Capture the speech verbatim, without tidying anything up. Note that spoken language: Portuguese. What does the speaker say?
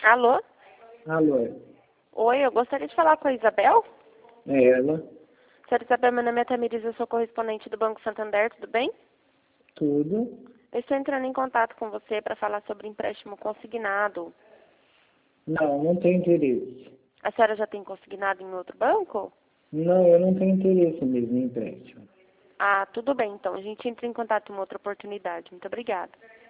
Alô? Alô, Oi, eu gostaria de falar com a Isabel. é ela? Senhora Isabel, meu nome é Tamires, eu sou correspondente do Banco Santander, tudo bem? Tudo? Eu estou entrando em contato com você para falar sobre empréstimo consignado. Não, não tenho interesse. A senhora já tem consignado em outro banco? Não, eu não tenho interesse mesmo em empréstimo. Ah, tudo bem, então. A gente entra em contato em uma outra oportunidade. Muito obrigada.